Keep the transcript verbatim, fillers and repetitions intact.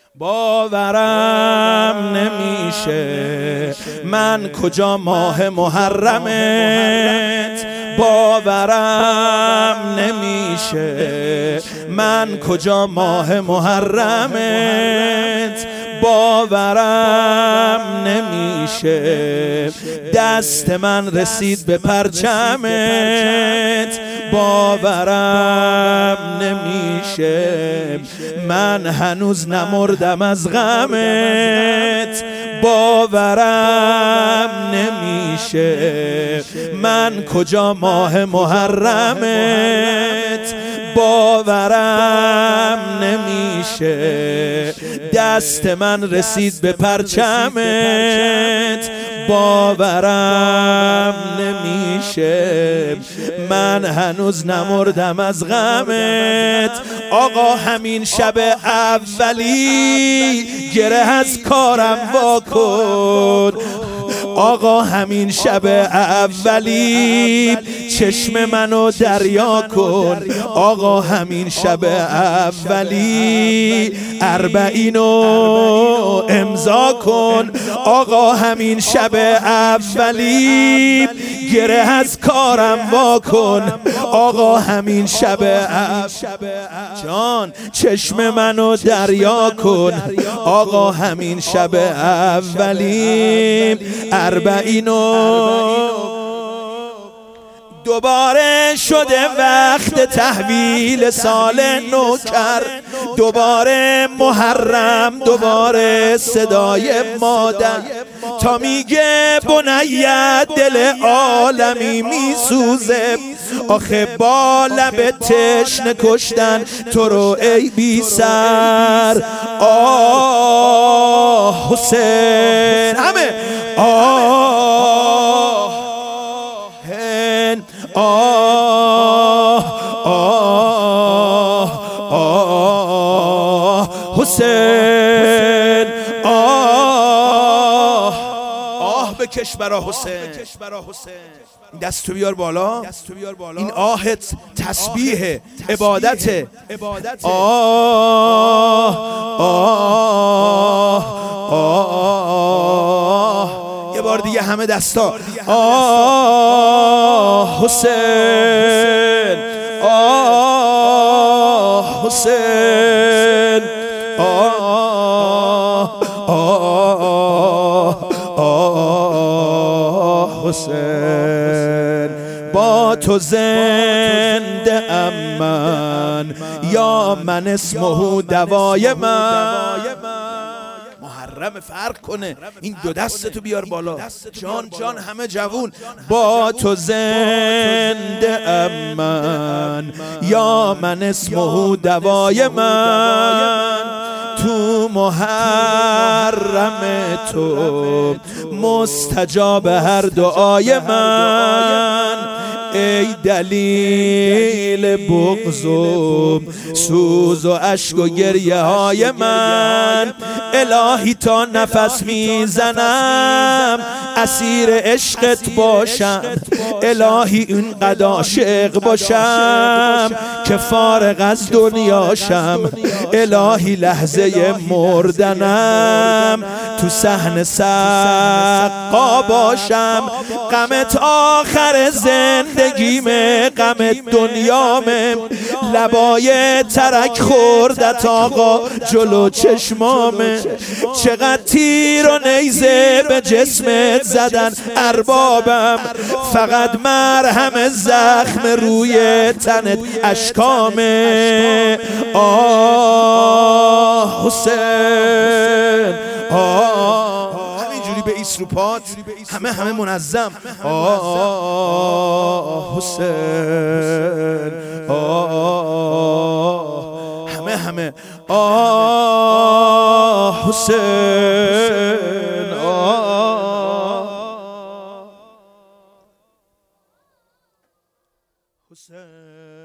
باورم نمیشه من کجا ماه محرمت، باورم نمیشه من کجا ماه محرمت، باورم نمیشه دست من رسید به پرچمت، باورم نمیشه من هنوز نمردم از غمت، باورم نمیشه من کجا ماه محرمت، باورم نمیشه دست من رسید به پرچمت، باورم نمیشه من هنوز نمردم از غمت. آقا همین شب اولی گره از کارم واکن، آقا همین شب اولی چشم منو دریا کن، آقا همین شب اولی اربعینو امضا کن، آقا همین شب اولی گره از کارم واکن، آقا همین شب جان چشم منو دریا کن، آقا همین شب اولی اربعینو. دوباره شده وقت تحویل سال نوکر، دوباره محرم، دوباره صدای مادر تا میگه بنیت دل عالمی میسوزه، آخه با لب تشنه کشتن تو رو ای بی سر. آه حسین همه آه آه آه آه حسین آه آه بکش برا حسین، دستو بیار بالا، این آهت تسبیح عبادت. آه آه آه یه بار دیگه همه دستا. آه حسین آه حسین آه آه آه حسین با تو زنده ام من یا من اسمه دوای من. محرم فرق کنه، این دو دستتو بیار بالا، جان جان همه جوون. با تو زنده ام من یا من اسمه دوای من، تو محرم تو مستجاب هر دعای من، ای دلیل بغض و سوز و اشک و گریه های من. الهی تا نفس میزنم اسیر عشقت باشم، الهی اینقدر عاشق باشم که فارغ از دنیاشم، الهی لحظه مردنم تو صحن سقا باشم، غمت آخر زندگیمه، غمت دنیامه، لبای ترک خوردت آقا جلو چشمامه، چقدر تیر و نیزه به جسمت زدن اربابم، فقط مرهم زخم روی تنت اشکامه. آه حسین آه همینجوری به ایس رو پات همه همه منظم. آه حسین آه همه همه آه حسین آه حسین.